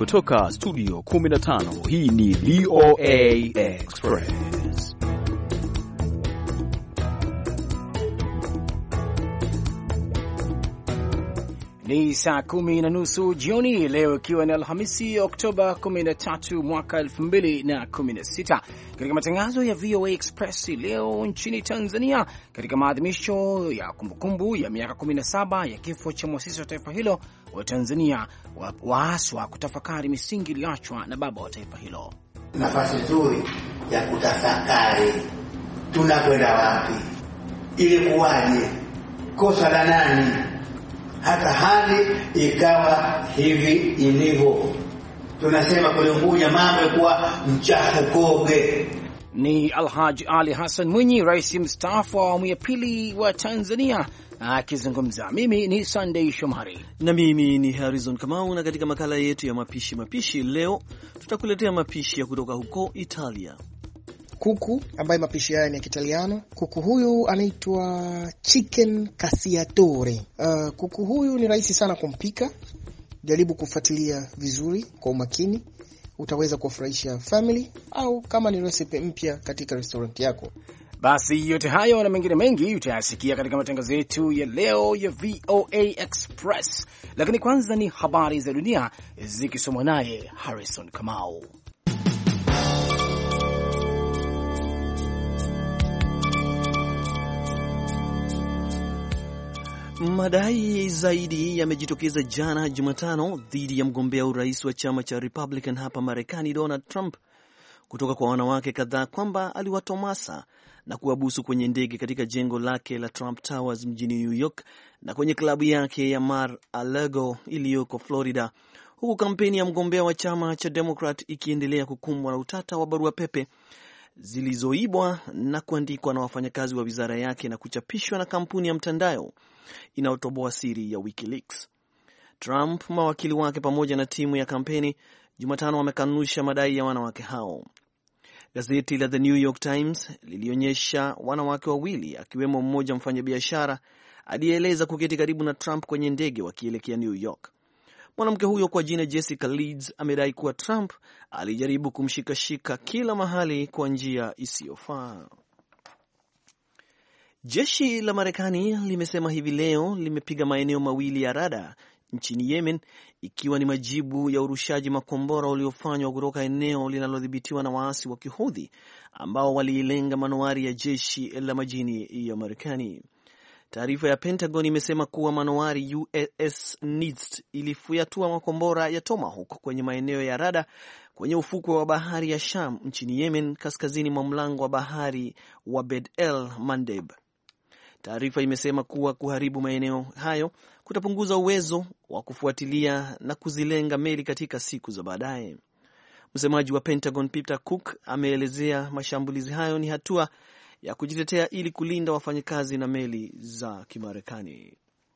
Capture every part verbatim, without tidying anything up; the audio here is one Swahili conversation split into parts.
Kutoka studio kumi na tano, hii ni V O A Express. Ni saa kumi na nusu jioni leo, ikiwa ni Alhamisi Oktoba kumi na tatu mwaka elfu mbili na kumi na sita. Katika matangazo ya V O A Express leo, nchini Tanzania, katika maadhimisho ya kumbukumbu ya miaka kumi na saba ya kifo cha mwasisi wa taifa hilo, wa Tanzania waaswa kutafakari misingi iliyoachwa na baba wa taifa hilo. Nafasi nzuri ya kutafakari tunakwenda wapi, ili kuwaje, kosa la nani hata hali ikawa hivi ilivyo. Tunasema kule Unguja mambo kuwa mchafu koge. Ni Alhaji Ali Hassan Mwinyi, rais mstaafu wa awamu ya pili wa Tanzania, akizungumza. Mimi ni Sunday Shomari na mimi ni Harrison Kamau, na katika makala yetu ya mapishi mapishi leo tutakuletea mapishi ya kutoka huko Italia. Kuku ambaye mapishi haya ni ya Kitaliano. Kuku huyu anaitwa chicken cacciatore. Uh, kuku huyu ni rahisi sana kumpika. Jaribu kufuatilia vizuri kwa umakini, utaweza kuwafurahisha family, au kama ni recipe mpya katika restaurant yako. Basi yote hayo na mengine mengi utayasikia katika matangazo yetu ya leo ya V O A Express. Lakini kwanza ni habari za dunia zikisomwa naye Harrison Kamau. Madai zaidi yamejitokeza jana Jumatano dhidi ya mgombea urais wa chama cha Republican hapa Marekani, Donald Trump, kutoka kwa wanawake kadhaa kwamba aliwatomasa na kuwabusu kwenye ndege katika jengo lake la Trump Towers mjini New York na kwenye klabu yake ya Mar-a-Lago iliyoko Florida, huku kampeni ya mgombea wa chama cha Democrat ikiendelea kukumbwa na utata wa barua pepe zilizoibwa na kuandikwa na wafanyakazi wa wizara yake na kuchapishwa na kampuni ya mtandao inayotoboa siri ya WikiLeaks. Trump, mawakili wake pamoja na timu ya kampeni Jumatano wamekanusha madai ya wanawake hao. Gazeti la The New York Times lilionyesha wanawake wawili, akiwemo mmoja mfanyabiashara aliyeeleza kuketi karibu na Trump kwenye ndege wakielekea New York. Mwanamke huyo kwa jina Jessica Leeds amedai kuwa Trump alijaribu kumshikashika kila mahali kwa njia isiyofaa. Jeshi la Marekani limesema hivi leo limepiga maeneo mawili ya rada nchini Yemen, ikiwa ni majibu ya urushaji makombora uliofanywa kutoka eneo linalodhibitiwa na waasi wa Kihouthi ambao waliilenga manowari ya jeshi la majini ya Marekani. Taarifa ya Pentagon imesema kuwa manowari U S S Nimitz ilifuatua makombora ya Tomahawk kwenye maeneo ya rada kwenye ufukwe wa bahari ya Sham nchini Yemen, kaskazini mwa mlango wa bahari wa Bab el Mandeb. Taarifa imesema kuwa kuharibu maeneo hayo kutapunguza uwezo wa kufuatilia na kuzilenga meli katika siku za baadaye. Msemaji wa Pentagon Peter Cook ameelezea mashambulizi hayo ni hatua ya kujitetea ili kulinda wafanyakazi na meli za Kimarekani.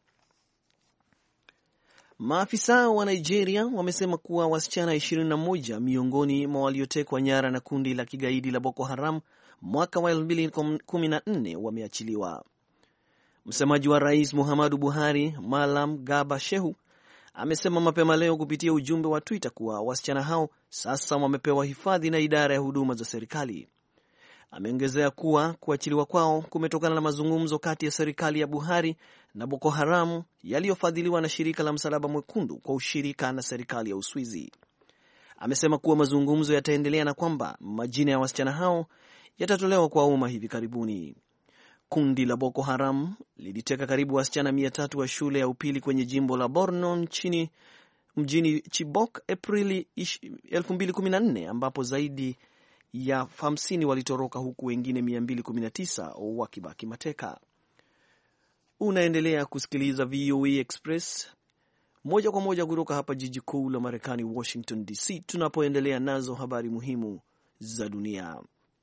Maafisa wa Nigeria wamesema kuwa wasichana ishirini na moja miongoni mwa waliotekwa nyara na kundi la kigaidi la Boko Haram mwaka wa elfu mbili kumi na nne wameachiliwa. Msemaji wa Rais Muhammadu Buhari, Malam Garba Shehu, amesema mapema leo kupitia ujumbe wa Twitter kuwa wasichana hao sasa wamepewa hifadhi na idara ya huduma za serikali. Ameongezea kuwa kuachiliwa kwao kumetokana na mazungumzo kati ya serikali ya Buhari na Boko Haram yaliyofadhiliwa na shirika la Msalaba Mwekundu kwa ushirika na serikali ya Uswizi. Amesema kuwa mazungumzo yataendelea na kwamba majina ya wasichana hao yatatolewa kwa umma hivi karibuni. Kundi la Boko Haram liliteka karibu wasichana mia tatu wa shule ya upili kwenye jimbo la Borno nchini mjini Chibok Aprili elfu mbili kumi na nne, ambapo zaidi ya hamsini walitoroka huku wengine mia mbili kumi na tisa wakibaki mateka. Unaendelea kusikiliza V O A Express moja kwa moja kutoka hapa jiji kuu la Marekani, Washington D C, tunapoendelea nazo habari muhimu za dunia.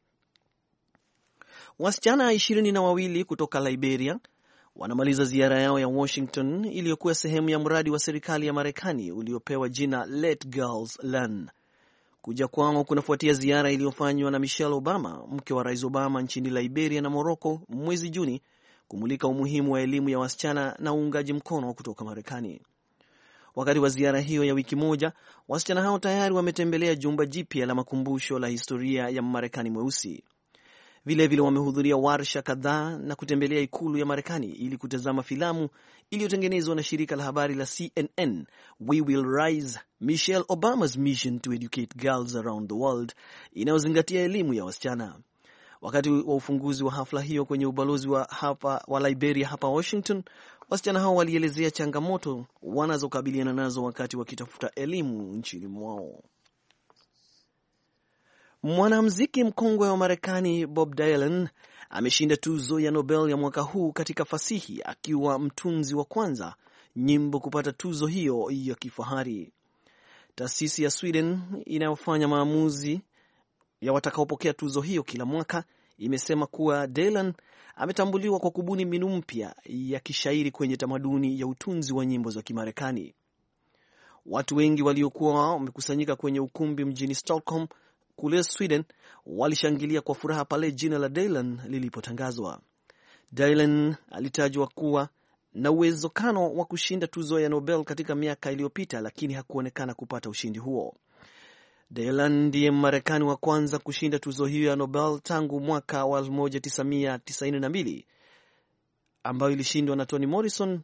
Wasichana ishirini na wawili kutoka Liberia wanamaliza ziara yao ya Washington iliyokuwa sehemu ya mradi wa serikali ya Marekani uliopewa jina Let Girls Learn. Kuja kwao kunafuatia ziara iliyofanywa na Michelle Obama, mke wa Rais Obama, nchini Liberia na Morocco mwezi Juni, kumulika umuhimu wa elimu ya wasichana na uungaji mkono kutoka Marekani. Wakati wa ziara hiyo ya wiki moja, wasichana hao tayari wametembelea jumba jipya la makumbusho la historia ya Marekani mweusi. Vilevile wamehudhuria warsha kadhaa na kutembelea ikulu ya Marekani ili kutazama filamu iliyotengenezwa na shirika la habari la C N N, We Will Rise, Michelle Obama's Mission to Educate Girls Around the World, inayozingatia elimu ya wasichana. Wakati wa ufunguzi wa hafla hiyo kwenye ubalozi wa, hapa, wa Liberia hapa Washington, wasichana hao walielezea changamoto wanazokabiliana nazo wakati wakitafuta elimu nchini mwao. Mwanamuziki mkongwe wa Marekani Bob Dylan ameshinda tuzo ya Nobel ya mwaka huu katika fasihi, akiwa mtunzi wa kwanza nyimbo kupata tuzo hiyo ya kifahari. Taasisi ya Sweden inayofanya maamuzi ya watakaopokea tuzo hiyo kila mwaka imesema kuwa Dylan ametambuliwa kwa kubuni mbinu mpya ya kishairi kwenye tamaduni ya utunzi wa nyimbo za Kimarekani. Watu wengi waliokuwa wamekusanyika kwenye ukumbi mjini Stockholm kule Sweden walishangilia kwa furaha pale jina la Dylan lilipotangazwa. Dylan alitajwa kuwa na uwezekano wa kushinda tuzo ya Nobel katika miaka iliyopita, lakini hakuonekana kupata ushindi huo. Dylan ndiye Marekani wa kwanza kushinda tuzo hiyo ya Nobel tangu mwaka wa elfu moja tisa mia tisaini na mbili ambayo ilishindwa na Toni Morrison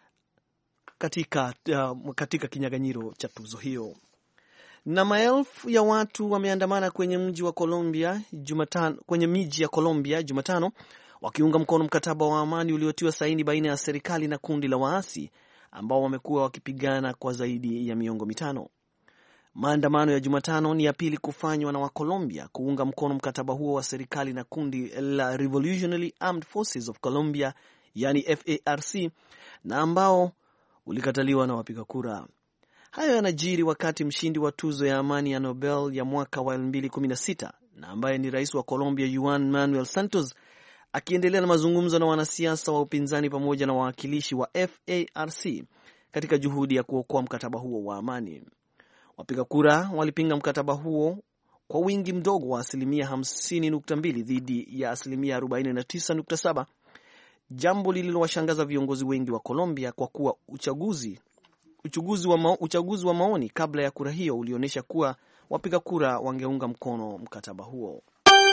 katika, uh, katika kinyaganyiro cha tuzo hiyo. Na maelfu ya watu wameandamana kwenye mji wa Colombia Jumatano, kwenye miji ya Colombia Jumatano wakiunga mkono mkataba wa amani uliotiwa saini baina ya serikali na kundi la waasi ambao wamekuwa wakipigana kwa zaidi ya miongo mitano. Maandamano ya Jumatano ni ya pili kufanywa na wa Colombia kuunga mkono mkataba huo wa serikali na kundi la Revolutionary Armed Forces of Colombia, yani F A R C, na ambao ulikataliwa na wapiga kura. Hayo yanajiri wakati mshindi wa tuzo ya amani ya Nobel ya mwaka wa elfu mbili kumi na sita na ambaye ni rais wa Colombia Juan Manuel Santos akiendelea na mazungumzo na wanasiasa wa upinzani pamoja na wawakilishi wa F A R C katika juhudi ya kuokoa mkataba huo wa amani. Wapiga kura walipinga mkataba huo kwa wingi mdogo wa asilimia hamsini nukta mbili dhidi ya asilimia arobaini na tisa nukta saba, jambo lililowashangaza viongozi wengi wa Colombia kwa kuwa uchaguzi Uchaguzi wa, ma, uchaguzi wa maoni kabla ya kura hiyo ulionyesha kuwa wapiga kura wangeunga mkono mkataba huo.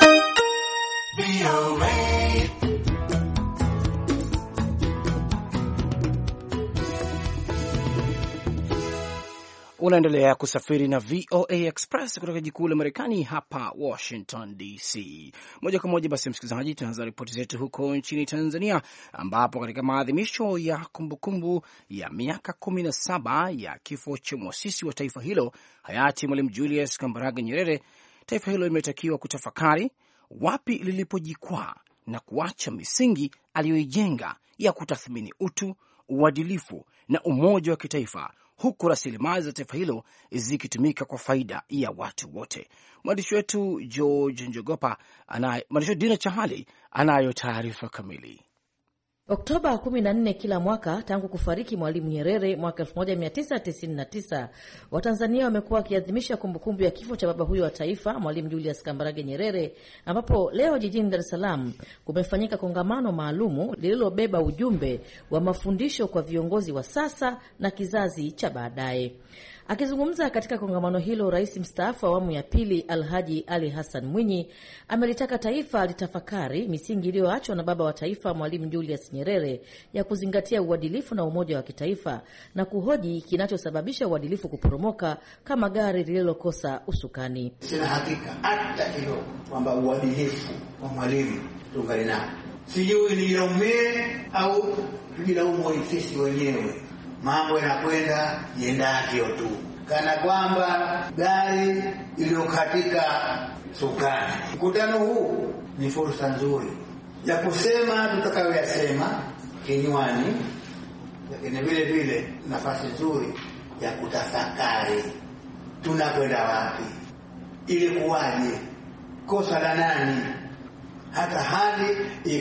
Unaendelea kusafiri na V O A Express kutoka jikuu la Marekani hapa Washington D C. Moja kwa moja basi msikilizaji, tunaanza ripoti zetu huko nchini Tanzania, ambapo katika maadhimisho ya kumbukumbu ya miaka kumi na saba ya kifo cha mwasisi wa taifa hilo hayati Mwalimu Julius Kambarage Nyerere, taifa hilo limetakiwa kutafakari wapi lilipojikwaa na kuacha misingi aliyoijenga ya kutathmini utu, uadilifu na umoja wa kitaifa, huku rasilimali za taifa hilo zikitumika kwa faida ya watu wote. Mwandishi wetu George Njogopa anaye, mwandishi Dina Chahali anayo taarifa kamili. Oktoba kumi na nne kila mwaka tangu kufariki Mwalimu Nyerere mwaka elfu moja mia tisa tisini na tisa, Watanzania wamekuwa wakiadhimisha kumbukumbu ya kifo cha baba huyo wa taifa Mwalimu Julius Kambarage Nyerere, ambapo leo jijini Dar es Salaam kumefanyika kongamano maalumu lililobeba ujumbe wa mafundisho kwa viongozi wa sasa na kizazi cha baadaye. Akizungumza katika kongamano hilo, Rais mstaafu wa awamu ya pili Alhaji Ali Hassan Mwinyi amelitaka taifa litafakari misingi iliyoachwa na baba wa taifa Mwalimu Julius Nyerere ya kuzingatia uadilifu na umoja wa kitaifa na kuhoji kinachosababisha uadilifu kuporomoka kama gari lililokosa usukani. Sina hakika hata kidogo kwamba uadilifu wa Mwalimu tungali nao. Sijui nilaumie au tujilaumu sisi wenyewe. Mambo yanakwenda yendavyo tu, kana kwamba gari iliyokatika sukani. Mkutano huu ni fursa nzuri ya kusema tutakayoyasema kinywani, lakini vile vile nafasi nzuri ya kutafakari tunakwenda wapi, ili kuwaje, kosa la nani hata hali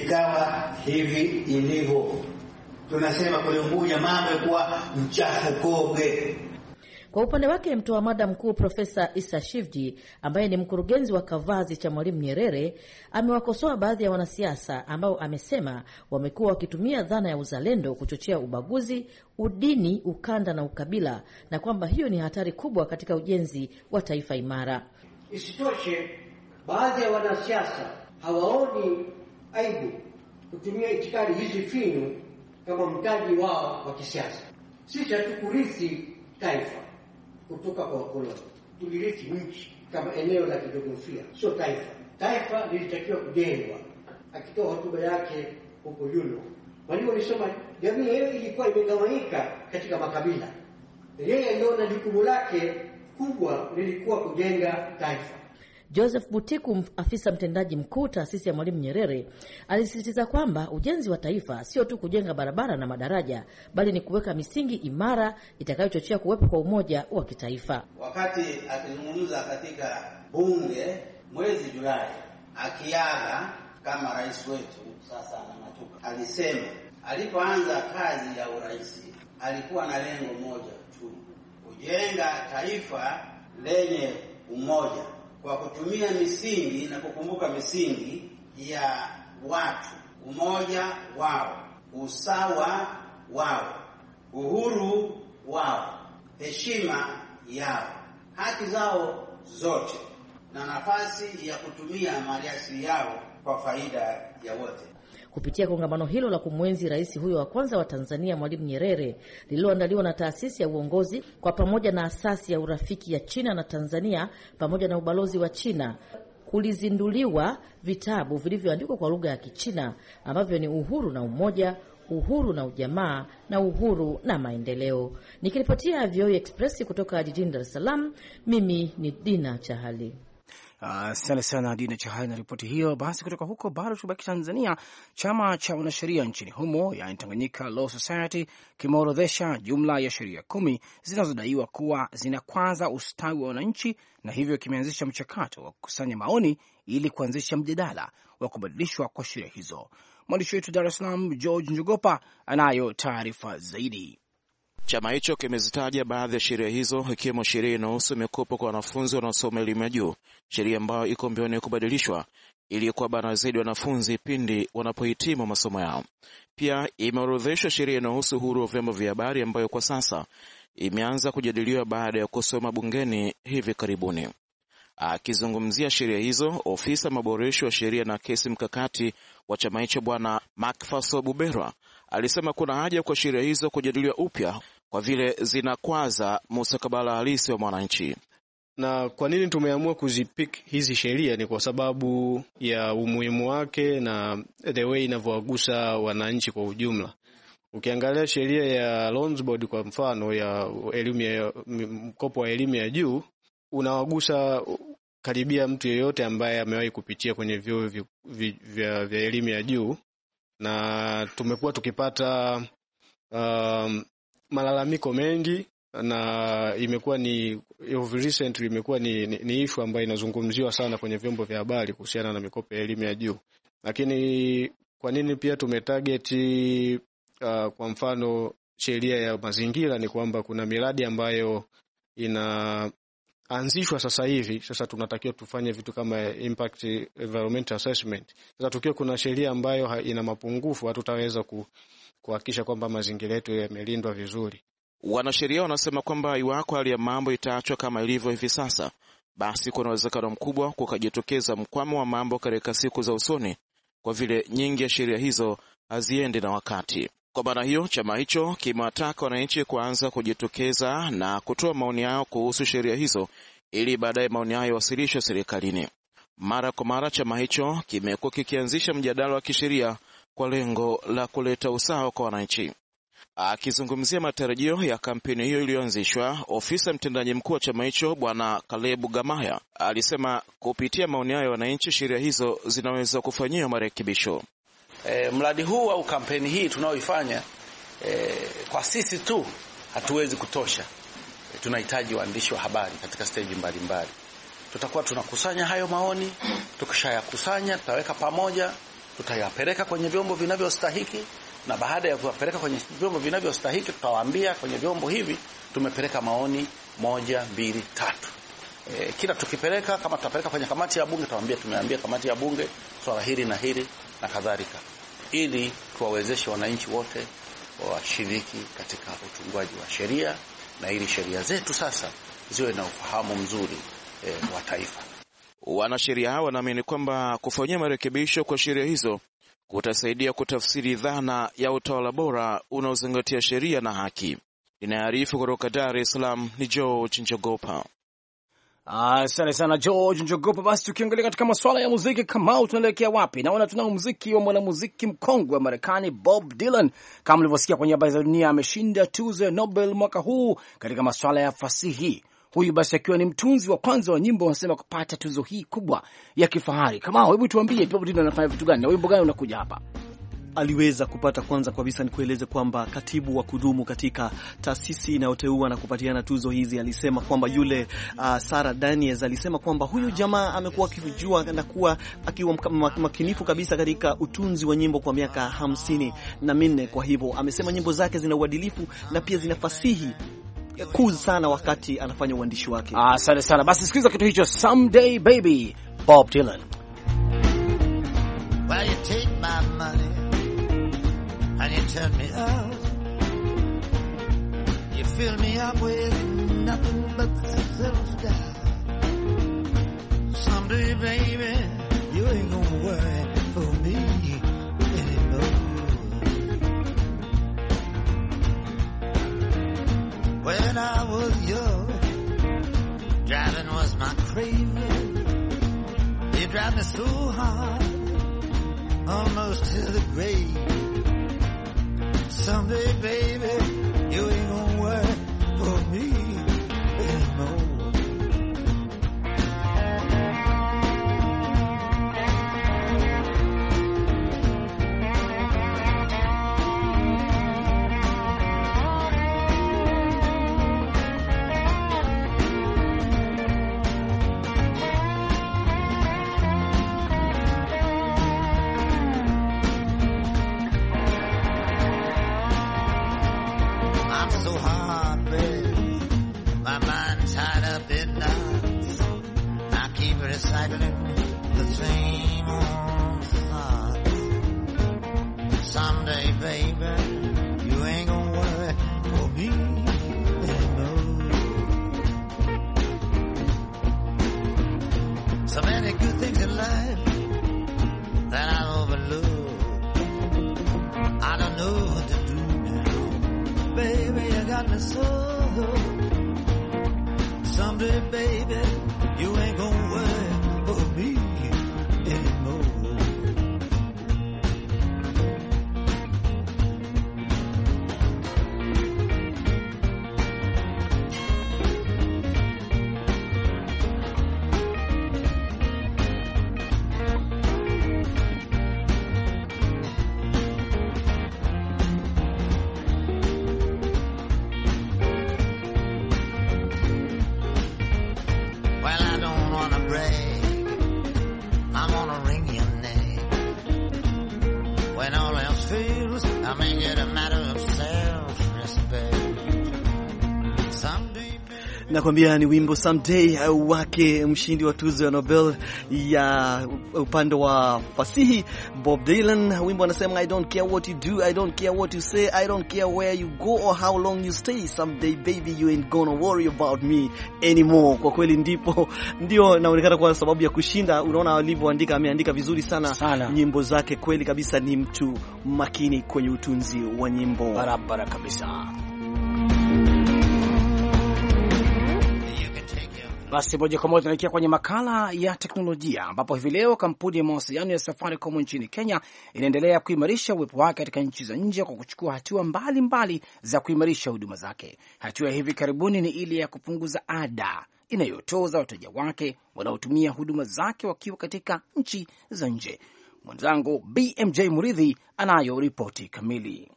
ikawa hivi ilivyo. Tunasema kule Unguja mambo kwa mchafu kobe. Kwa upande wake, mtoa mada mkuu Profesa Isa Shivji ambaye ni mkurugenzi wa Kavazi cha Mwalimu Nyerere amewakosoa baadhi ya wanasiasa ambao amesema wamekuwa wakitumia dhana ya uzalendo kuchochea ubaguzi, udini, ukanda na ukabila, na kwamba hiyo ni hatari kubwa katika ujenzi wa taifa imara. Isitoshe, baadhi ya wanasiasa hawaoni aibu kutumia itikadi hizi finyu kama mtaji wao wa kisiasa. Sisi hatukurithi taifa kutoka kwa wakoloni, tulirithi nchi kama eneo la kijiografia, sio taifa. Taifa lilitakiwa kujengwa. Akitoa hotuba yake huko Yulo, Mwalimu alisema jamii hiyo ilikuwa imegawanyika katika makabila. Yeye aliona jukumu lake kubwa lilikuwa kujenga taifa. Joseph Butiku, afisa mtendaji mkuu taasisi ya Mwalimu Nyerere, alisisitiza kwamba ujenzi wa taifa sio tu kujenga barabara na madaraja, bali ni kuweka misingi imara itakayochochea kuwepo kwa umoja wa kitaifa. Wakati akizungumza katika bunge mwezi Julai akiaga kama rais wetu sasa anamatuka, alisema alipoanza kazi ya urais alikuwa na lengo moja tu, kujenga taifa lenye umoja kwa kutumia misingi na kukumbuka misingi ya watu, umoja wao, usawa wao, uhuru wao, heshima yao, haki zao zote na nafasi ya kutumia maliasili yao kwa faida ya wote. Kupitia kongamano hilo la kumwenzi rais huyo wa kwanza wa Tanzania Mwalimu Nyerere, lililoandaliwa na taasisi ya uongozi kwa pamoja na asasi ya urafiki ya China na Tanzania pamoja na ubalozi wa China, kulizinduliwa vitabu vilivyoandikwa kwa lugha ya Kichina ambavyo ni Uhuru na Umoja, Uhuru na Ujamaa na Uhuru na Maendeleo. Nikiripotia V O A Express kutoka jijini Dar es Salaam, mimi ni Dina Chahali. Asante uh, sana Dina Chahali na ripoti hiyo. Basi kutoka huko bado tubaki Tanzania. Chama cha wanasheria nchini humo, yani Tanganyika Law Society, kimeorodhesha jumla ya sheria kumi zinazodaiwa kuwa zinakwaza ustawi wa wananchi, na hivyo kimeanzisha mchakato wa kukusanya maoni ili kuanzisha mjadala wa kubadilishwa kwa sheria hizo. Mwandishi wetu Dar es Salaam George Njogopa anayo taarifa zaidi. Chama hicho kimezitaja baadhi ya sheria hizo, ikiwemo sheria inayohusu mikopo kwa wanafunzi wanaosoma elimu ya juu, sheria ambayo iko mbioni kubadilishwa ili kuwabana zaidi wanafunzi pindi wanapohitimu masomo yao. Pia imeorodheshwa sheria inayohusu uhuru wa vyombo vya habari ambayo kwa sasa imeanza kujadiliwa baada ya kusoma bungeni hivi karibuni. Akizungumzia sheria hizo, ofisa maboresho wa sheria na kesi mkakati wa chama hicho Bwana Macpherson Buberwa alisema kuna haja kwa sheria hizo kujadiliwa upya kwa vile zinakwaza mustakabali halisi wa mwananchi. Na kwa nini tumeamua kuzipick hizi sheria ni kwa sababu ya umuhimu wake na the way inavyowagusa wananchi kwa ujumla. Ukiangalia sheria ya Loans Board kwa mfano ya elimu ya mkopo wa elimu ya juu, unawagusa karibia mtu yeyote ambaye amewahi kupitia kwenye vyuo vya vya elimu ya juu, na tumekuwa tukipata um, malalamiko mengi, na imekuwa ni of recently imekuwa ni, ni, ni issue ambayo inazungumziwa sana kwenye vyombo vya habari kuhusiana na mikopo ya elimu ya juu. Lakini kwa nini pia tumetarget uh, kwa mfano sheria ya mazingira ni kwamba kuna miradi ambayo ina anzishwa sasa hivi. Sasa tunatakiwa tufanye vitu kama impact environmental assessment. Sasa tukiwa kuna sheria ambayo ina mapungufu, hatutaweza kuhakikisha kwamba mazingira yetu yamelindwa vizuri. Wanasheria wanasema kwamba iwako hali ya mambo itaachwa kama ilivyo hivi sasa, basi kuna uwezekano mkubwa kukajitokeza mkwamo wa mambo katika siku za usoni, kwa vile nyingi ya sheria hizo haziendi na wakati. Kwa maana hiyo, chama hicho kimewataka wananchi kuanza kujitokeza na kutoa maoni yao kuhusu sheria hizo ili baadaye maoni hayo yawasilishwe serikalini. Mara kwa mara chama hicho kimekuwa kikianzisha mjadala wa kisheria kwa lengo la kuleta usawa kwa wananchi. Akizungumzia matarajio ya kampeni hiyo iliyoanzishwa, ofisa mtendaji mkuu wa chama hicho Bwana Kalebu Gamaya alisema kupitia maoni hayo wananchi sheria hizo zinaweza kufanyiwa marekebisho. E, mradi huu au kampeni hii tunaoifanya e, kwa sisi tu hatuwezi kutosha. E, tunahitaji waandishi wa habari katika stage mbalimbali. Tutakuwa tunakusanya hayo maoni, tukishayakusanya tutaweka pamoja, tutayapeleka kwenye vyombo vinavyostahiki na baada ya kuwapeleka kwenye vyombo vinavyostahili tutawaambia kwenye vyombo hivi tumepeleka maoni moja, mbili, tatu. E, kila tukipeleka, kama tutapeleka kwenye kamati ya bunge tutawaambia tumeambia kamati ya bunge swala hili na hili na kadhalika, ili tuwawezeshe wananchi wote washiriki katika utungwaji wa sheria, na ili sheria zetu sasa ziwe na ufahamu mzuri e, wa taifa. Wanasheria hao wanaamini kwamba kufanyia marekebisho kwa sheria hizo kutasaidia kutafsiri dhana ya utawala bora unaozingatia sheria na haki. Ninaarifu kutoka Dar es Salaam ni George Njogopa. Asante sana George Njogopa. Basi tukiangalia katika masuala ya muziki, kama tunaelekea wapi? Naona tunao muziki wa mwanamuziki mkongwe wa Marekani Bob Dylan. Kama mlivyosikia kwenye habari za dunia, ameshinda tuzo ya Nobel mwaka huu katika masuala ya fasihi. Huyu basi akiwa ni mtunzi wa kwanza wa nyimbo wanasema kupata tuzo hii kubwa ya kifahari. Kama hebu tuambie Bob Dylan anafanya vitu gani na wimbo gani unakuja hapa? Aliweza kupata, kwanza kabisa ni kueleze kwamba katibu wa kudumu katika taasisi inayoteua na kupatiana tuzo hizi alisema kwamba yule uh, Sarah Daniels alisema kwamba huyu jamaa amekuwa akijua na kuwa akiwa makinifu kabisa katika utunzi wa nyimbo kwa miaka hamsini na minne. Kwa hivyo amesema nyimbo zake zina uadilifu na pia zina fasihi kuu sana wakati anafanya uandishi wake. Asante sana. Basi sikiliza kitu hicho, Someday Baby, Bob Dylan. Well, you take my money and you turn me out. You fill me up with nothing but self-doubt. Someday, baby, you ain't gonna worry for me anymore. When I was young, driving was my craving. You drive me so hard, almost to the grave. Someday, baby, you ain't gonna worry for me anymore. Someday, baby, you ain't gonna worry for me anymore. Nakwambia ni wimbo Someday wake mshindi wa tuzo ya Nobel ya upande wa fasihi Bob Dylan. Wimbo anasema I don't care what you do, I don't care what you say, I don't care where you go or how long you stay. Someday baby you ain't gonna worry about me anymore. Kwa kweli ndipo ndio naonekana kwa sababu ya kushinda. Unaona alivyoandika, ameandika vizuri sana, sana nyimbo zake. Kweli kabisa ni mtu makini kwenye utunzi wa nyimbo. Barabara kabisa. Basi moja kwa moja tunaelekea kwenye makala ya teknolojia, ambapo hivi leo kampuni ya mawasiliano ya Safaricom nchini Kenya inaendelea kuimarisha uwepo wake katika nchi za nje kwa kuchukua hatua mbalimbali mbali za kuimarisha huduma zake. Hatua hivi karibuni ni ile ya kupunguza ada inayotoza wateja wake wanaotumia huduma zake wakiwa katika nchi za nje. Mwenzangu B M J Muridhi anayo ripoti kamili.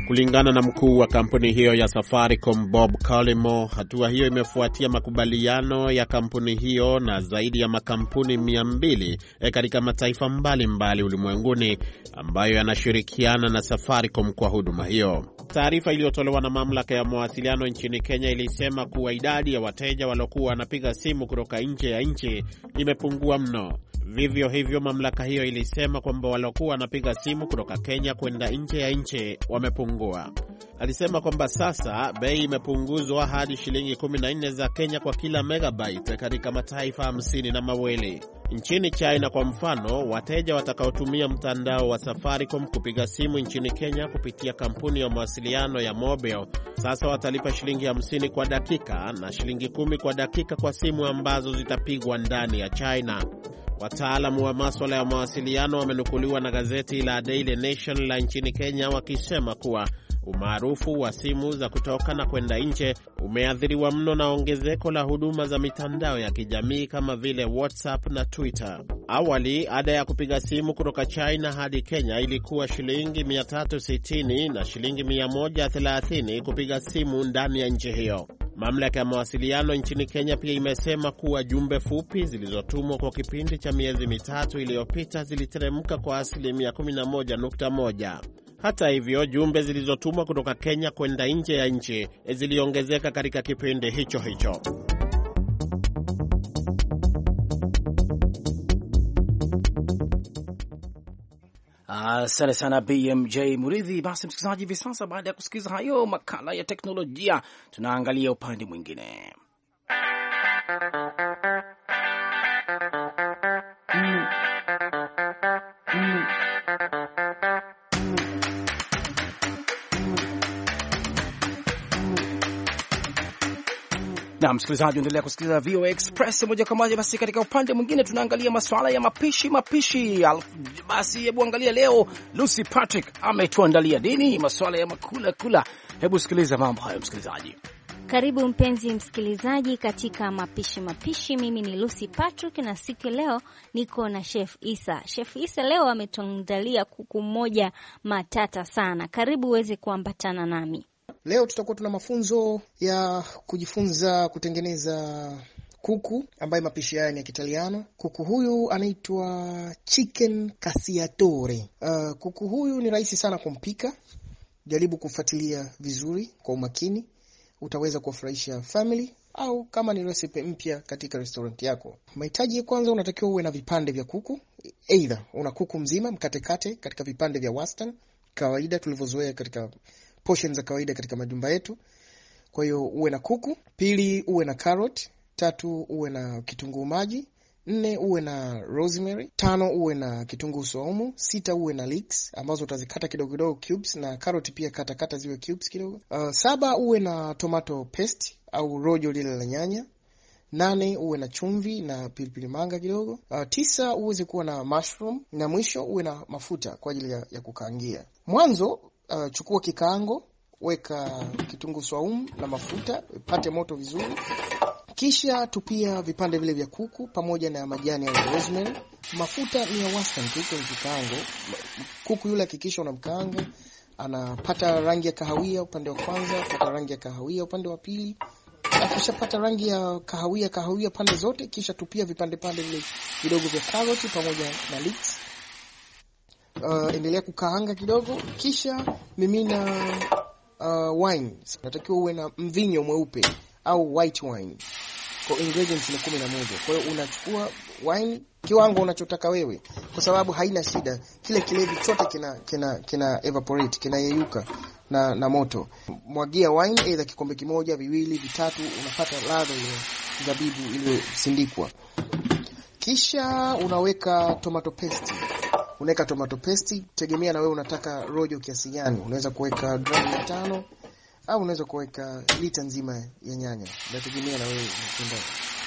Kulingana na mkuu wa kampuni hiyo ya Safaricom Bob Collymore, hatua hiyo imefuatia makubaliano ya kampuni hiyo na zaidi ya makampuni mia mbili e katika mataifa mbalimbali ulimwenguni ambayo yanashirikiana na Safaricom kwa huduma hiyo. Taarifa iliyotolewa na mamlaka ya mawasiliano nchini Kenya ilisema kuwa idadi ya wateja waliokuwa wanapiga simu kutoka nje ya nchi imepungua mno. Vivyo hivyo, mamlaka hiyo ilisema kwamba waliokuwa wanapiga simu kutoka Kenya kwenda nje ya nchi wamepungua. Alisema kwamba sasa bei imepunguzwa hadi shilingi kumi na nne za Kenya kwa kila megabyte katika mataifa hamsini na mawili. Nchini China kwa mfano, wateja watakaotumia mtandao wa Safaricom kupiga simu nchini Kenya kupitia kampuni ya mawasiliano ya Mobile sasa watalipa shilingi hamsini kwa dakika na shilingi kumi kwa dakika kwa simu ambazo zitapigwa ndani ya China. Wataalamu wa masuala ya mawasiliano wamenukuliwa na gazeti la Daily Nation la nchini Kenya wakisema kuwa umaarufu wa simu za kutoka na kwenda nje umeathiriwa mno na ongezeko la huduma za mitandao ya kijamii kama vile WhatsApp na Twitter. Awali, ada ya kupiga simu kutoka China hadi Kenya ilikuwa shilingi mia tatu sitini na shilingi mia moja thelathini kupiga simu ndani ya nchi hiyo. Mamlaka ya mawasiliano nchini Kenya pia imesema kuwa jumbe fupi zilizotumwa kwa kipindi cha miezi mitatu iliyopita ziliteremka kwa asilimia kumi na moja nukta moja. Hata hivyo, jumbe zilizotumwa kutoka Kenya kwenda nje ya nchi ziliongezeka katika kipindi hicho hicho. Asante sana B M J Muridhi. Basi msikilizaji, hivi sasa baada ya kusikiza hayo makala ya teknolojia, tunaangalia upande mwingine. Mm. Mm. Na msikilizaji, endelea kusikiliza V O A Express moja kwa moja. Basi katika upande mwingine tunaangalia masuala ya mapishi mapishi. Basi hebu angalia leo Lucy Patrick ametuandalia nini, masuala ya makula kula. Hebu sikiliza mambo hayo msikilizaji. Karibu mpenzi msikilizaji katika mapishi mapishi. Mimi ni Lucy Patrick na siku leo niko na Chef Isa. Chef Isa leo ametuandalia kuku moja matata sana. Karibu uweze kuambatana nami. Leo tutakuwa tuna mafunzo ya kujifunza kutengeneza kuku ambaye mapishi haya ni ya Kitaliano. Kuku huyu anaitwa Chicken Cacciatore. Uh, kuku huyu ni rahisi sana kumpika. Jaribu kufuatilia vizuri kwa umakini. Utaweza kufurahisha family au kama ni recipe mpya katika restaurant yako. Mahitaji ya kwanza, unatakiwa uwe na vipande vya kuku. Either una kuku mzima mkate-kate katika vipande vya wastani kawaida tulivyozoea katika portions za kawaida katika majumba yetu. Kwa hiyo uwe na kuku. Pili, uwe na carrot. Tatu, uwe na kitunguu maji. Nne, uwe na rosemary. Tano, uwe na kitunguu saumu. Sita, uwe na leeks ambazo utazikata kidogo kidogo cubes, na carrot pia kata kata ziwe cubes kidogo. Uh, saba, uwe na tomato paste au rojo lile la nyanya. Nane, uwe na chumvi na pilipili manga kidogo. Uh, tisa, uweze kuwa na mushroom, na mwisho uwe na mafuta kwa ajili ya, ya kukaangia. Mwanzo Uh, chukua kikaango, weka kitunguu saumu na mafuta, pate moto vizuri. Kisha tupia vipande vile vya kuku pamoja na majani ya rosemary. Mafuta ni ya wastani tu kwenye kikaango. Kuku yule hakikisha unamkaanga anapata rangi ya kahawia upande wa kwanza, pata rangi ya kahawia upande wa pili. Kisha pata rangi ya kahawia kahawia pande zote, kisha tupia vipande pande vile vidogo vya carrot pamoja na leeks. Uh, endelea kukaanga kidogo, kisha mimina uh, wine. Natakiwa uwe na mvinyo mweupe au white wine. Kwa ingredients ni kumi na moja. Kwa hiyo unachukua wine kiwango unachotaka wewe, kwa sababu haina shida. Kile kilevi chote kina kina kina evaporate, kinayeyuka na na moto. Mwagia wine either kikombe kimoja, viwili, vitatu, unapata ladha ile zabibu ile sindikwa. Kisha unaweka tomato paste. Unaweka tomato paste, tegemea na wewe unataka rojo kiasi gani. Unaweza kuweka gramu tano au unaweza kuweka lita nzima ya nyanya. Inategemea na wewe unapenda.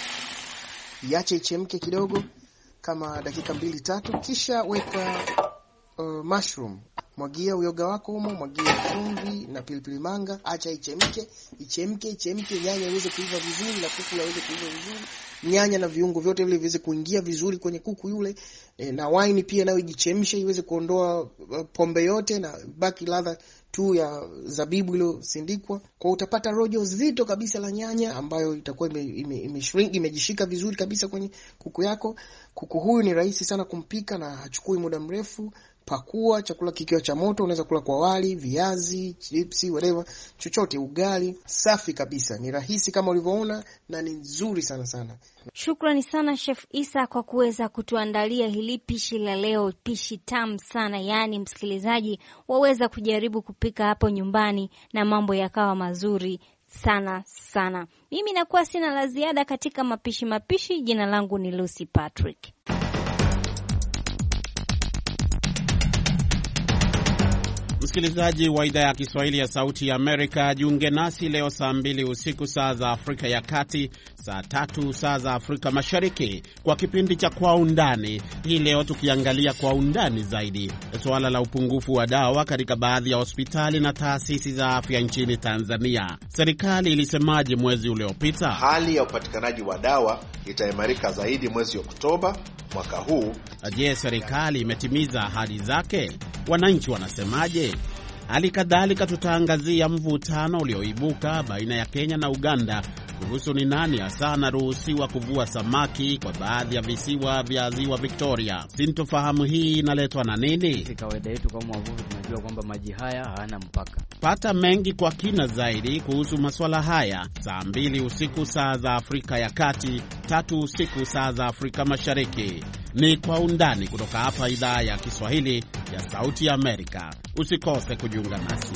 Iache ichemke kidogo kama dakika mbili tatu, kisha weka uh, mushroom. Mwagia uyoga wako humo, mwagia chumvi na pilipili manga, acha ichemke, ichemke, ichemke, nyanya iweze kuiva vizuri na kuku iweze kuiva vizuri. Nyanya na viungo vyote vile viweze kuingia vizuri kwenye kuku yule, e, na wine pia nayo ijichemshe iweze kuondoa uh, pombe yote na baki ladha tu ya zabibu iliyosindikwa. Kwa utapata rojo zito kabisa la nyanya ambayo itakuwa ime, ime, ime shrink, imejishika vizuri kabisa kwenye kuku yako. Kuku huyu ni rahisi sana kumpika na hachukui muda mrefu. Pakua chakula kikiwa cha moto, unaweza kula kwa wali, viazi, chipsi, whatever, chochote, ugali, safi kabisa. Ni rahisi kama ulivyoona na ni nzuri sana sana. Shukrani sana Chef Isa kwa kuweza kutuandalia hili pishi la leo, pishi tamu sana. Yaani msikilizaji waweza kujaribu kupika hapo nyumbani na mambo yakawa mazuri sana sana. Mimi nakuwa sina la ziada katika mapishi mapishi. Jina langu ni Lucy Patrick. Msikilizaji wa idhaa ya Kiswahili ya Sauti ya Amerika, jiunge nasi leo saa mbili usiku saa za Afrika ya Kati, saa tatu saa za Afrika Mashariki kwa kipindi cha Kwa Undani. Hii leo tukiangalia kwa undani zaidi suala la upungufu wa dawa katika baadhi ya hospitali na taasisi za afya nchini Tanzania. Serikali ilisemaje mwezi uliopita? Hali ya upatikanaji wa dawa itaimarika zaidi mwezi Oktoba mwaka huu. Je, serikali imetimiza ahadi zake? Wananchi wanasemaje? Hali kadhalika tutaangazia mvutano ulioibuka baina ya Kenya na Uganda kuhusu ni nani hasa anaruhusiwa kuvua samaki kwa baadhi ya visiwa vya Ziwa Victoria. Sintofahamu hii inaletwa na nini? Kawaida yetu kama wavuvi tunajua kwamba maji haya hayana mpaka. Pata mengi kwa kina zaidi kuhusu masuala haya saa mbili usiku saa za Afrika ya Kati, tatu usiku saa za Afrika Mashariki. Ni Kwa Undani kutoka hapa idhaa ya Kiswahili ya Sauti ya Amerika. Usikose kujiunga nasi.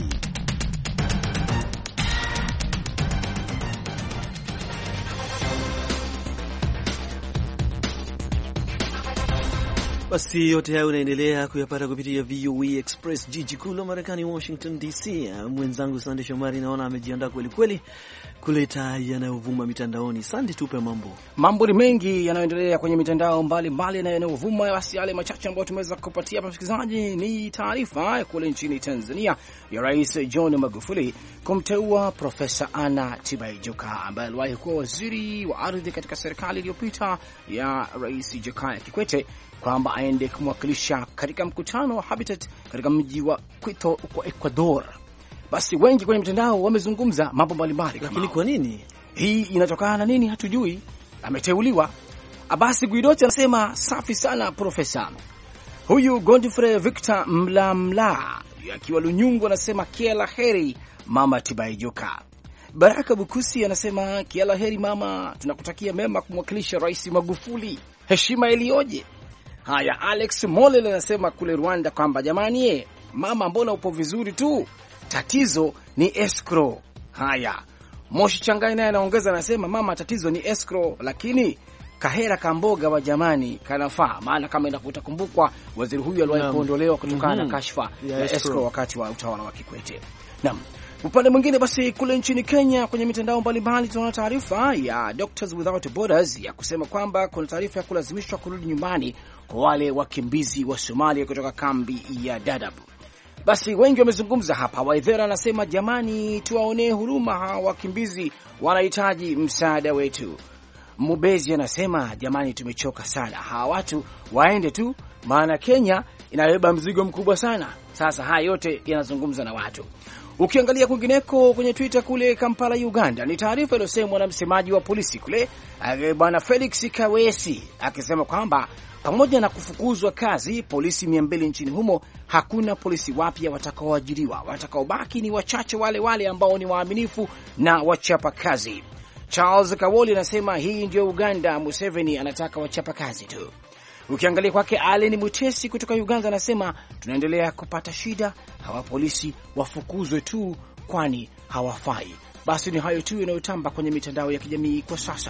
Basi yote hayo unaendelea kuyapata kupitia V O A Express, jiji kuu la Marekani, Washington D C. Mwenzangu Sande Shomari naona amejiandaa kweli kweli kuleta yanayovuma mitandaoni. Sande, tupe mambo. Mambo ni mengi yanayoendelea kwenye mitandao mbalimbali na yanayovuma. Basi yale machache ambayo tumeweza kupatia hapa msikilizaji ni taarifa kule nchini Tanzania ya Rais John Magufuli kumteua Profesa Anna Tibaijuka ambaye aliwahi kuwa waziri wa ardhi katika serikali iliyopita ya Rais Jakaya Kikwete kwamba aende kumwakilisha katika mkutano wa Habitat katika mji wa Quito huko Ecuador. Basi wengi kwenye mtandao wamezungumza mambo mbalimbali. Lakini kwa nini? Hii inatokana na nini hatujui. Ameteuliwa. Abasi Guidote anasema safi sana profesa. Huyu Godfrey Victor Mlamla akiwa Lunyungu anasema kila heri mama Tibaijuka. Baraka Bukusi anasema kila heri mama, tunakutakia mema kumwakilisha Rais Magufuli. Heshima ilioje. Haya, Alex Mole anasema kule Rwanda kwamba jamani ye, mama mbona upo vizuri tu, tatizo ni escrow. Haya, Moshi Changai naye anaongeza anasema mama tatizo ni escrow, lakini kahera kamboga wa jamani kanafaa, maana kama inakumbukwa waziri huyu aliwahi kuondolewa kutokana na mm -hmm. kashfa ya escrow. escrow wakati wa utawala wa Kikwete. Naam. Upande mwingine basi kule nchini Kenya kwenye mitandao mbalimbali tunaona taarifa ya Doctors Without Borders ya kusema kwamba kuna taarifa ya kulazimishwa kurudi nyumbani kwa wale wakimbizi wa Somalia kutoka kambi ya Dadaab. Basi wengi wamezungumza hapa. Waithera anasema jamani tuwaonee huruma hawa wakimbizi, wanahitaji msaada wetu. Mubezi anasema jamani tumechoka sana, hawa watu waende tu, maana Kenya inabeba mzigo mkubwa sana. Sasa haya yote yanazungumza na watu. Ukiangalia kwingineko kwenye Twitter kule Kampala Uganda, ni taarifa iliyosemwa na msemaji wa polisi kule bwana Felix Kawesi akisema kwamba pamoja na kufukuzwa kazi polisi mia mbili nchini humo, hakuna polisi wapya watakaoajiriwa. Watakaobaki ni wachache wale wale ambao ni waaminifu na wachapa kazi. Charles Kawoli anasema hii ndio Uganda, Museveni anataka wachapa kazi tu. Ukiangalia kwake Allen Mutesi kutoka Uganda anasema tunaendelea kupata shida, hawa polisi wafukuzwe tu kwani hawafai. Basi ni hayo tu yanayotamba kwenye mitandao ya kijamii kwa sasa.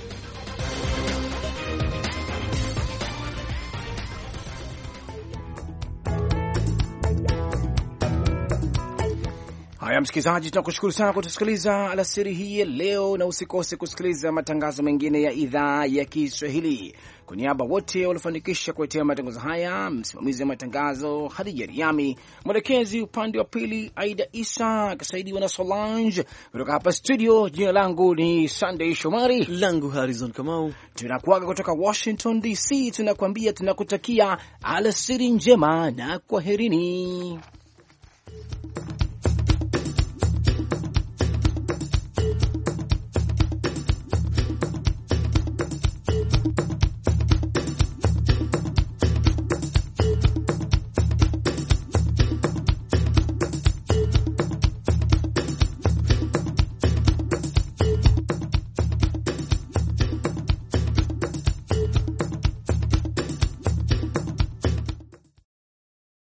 Haya msikilizaji, tunakushukuru sana kwa kutusikiliza alasiri hii leo, na usikose kusikiliza matangazo mengine ya idhaa ya Kiswahili. Kwa niaba wote waliofanikisha kuletea matangazo haya, msimamizi wa matangazo Hadija Riami, mwelekezi upande wa pili Aida Isa, akisaidiwa na Solange kutoka hapa studio. Jina langu ni Sunday Shomari, langu Harrison Kamau. Tunakuaga kutoka Washington D C, tunakwambia tunakutakia alasiri njema na kwaherini.